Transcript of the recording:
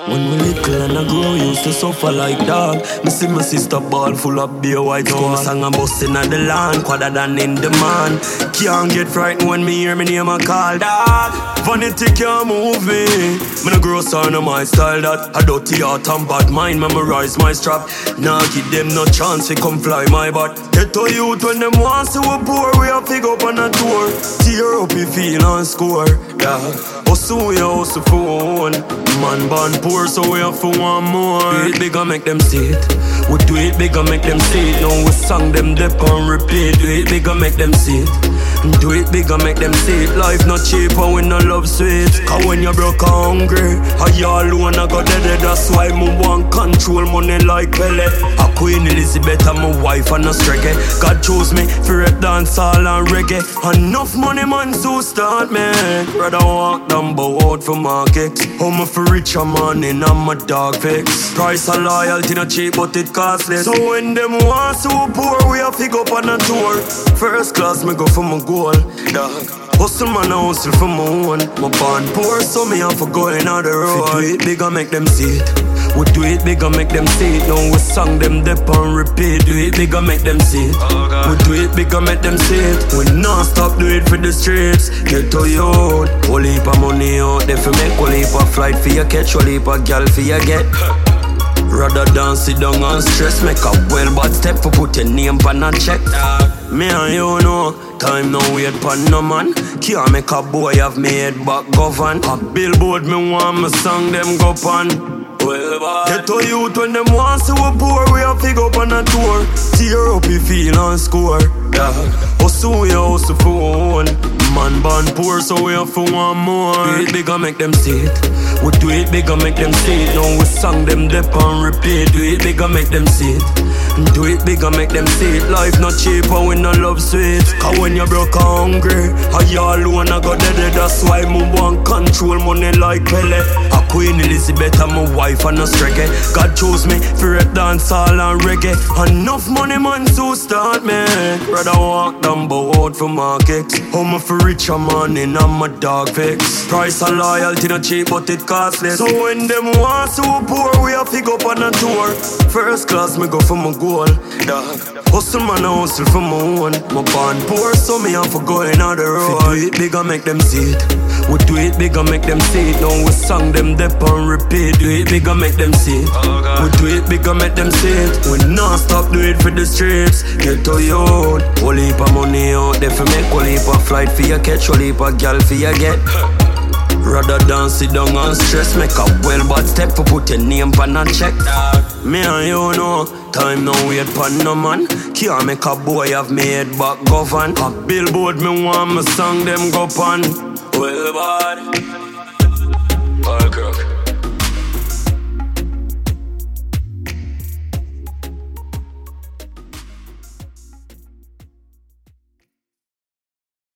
When we little and I grow, used to suffer like dog. Me see my sister ball full of beer white squad. Sang a bustin' at the land, quadder than in demand. Can't get frightened when me hear me name a call, dog. Vanity can't move me. Me no grow son of my style that. A dirty heart and bad mind, memorize my strap. Nah, give them no chance to come fly my butt. Get to youth when them want to a poor. We a fig up on a tour. Tear up you feel and score, dog. Hustle we a hustle for one. Man born poor so we have for one more. Do it big and make them see it. We do it big and make them see it. Now we song them dip and repeat. Do it big and make them see it. Do it big and make them see it. Life not cheap and we no love sweet. Cause when you broke and hungry, I y'all alone I got dead. That's why me want control money like Pele. A Queen Elizabeth and my wife and a streggy. God chose me for rap dancehall and reggae. Enough money man to start me. Brother walk down bow out for market. Home for rich a man in and my dog fix. Price of loyalty not cheap but it costly. So when them want so poor we a fig up on a tour. First class me go for my goal, dog. Hustle man a hustle for my own. My born poor so me have to go in on the road. We do it big and make them see it. We do it big and make them see it. Now we song them dip and repeat. Do it big and make them see it. We do it big and make them see it. We non stop do it for the streets. Get to you out. Whole heap of money out there for make. Whole heap of flight for your catch. Whole heap of gal for your get. Rather than sit down and stress. Make a well bad step for put your name pan a check. Me and you know, time no wait pan no man. Can't make a boy have me head back govern. A billboard me want my song them go pan. Get to youth when them want to a poor. We a fig up on a tour. Tear up you feel and score, dog. Hustle we a hustle for one. Man born poor so we have for one more. Do it big and make them see it. We do it big and make them see it. Now we song them dip and repeat. Do it big and make them see it. Do it big and make them see it. Life not cheap and we no love sweet. Cause when you broke and hungry, I y'all alone I got dead. That's why me want control money like Pele. A Queen Elizabeth and my wife and a streggy. God chose me for rap dancehall and reggae. Enough money man to start me. Rather walk down bow out for market. Home for rich a man in and my dog fix. Price of loyalty not cheap but it costly. So when them want so poor we a fig up on a tour. First class me go for my goal, dog. Hustle man a hustle for my own. My born poor so me have to go in on the road. We do it big and make them see it. We do it big and make them see it. Now we song them dip and repeat. Do it big and make them see it. We do it big and make them see it. We non stop do it for the streets. Get to you out. Whole heap of money out there for make. Whole heap of flight for your catch. Whole heap of gal for your get. Rather than sit down and stress. Make a well bad step for put your name pan and check. Me and you know, time no wait pan no man. Can't make a boy have me head back govern. A billboard me want my song them go pan. Well,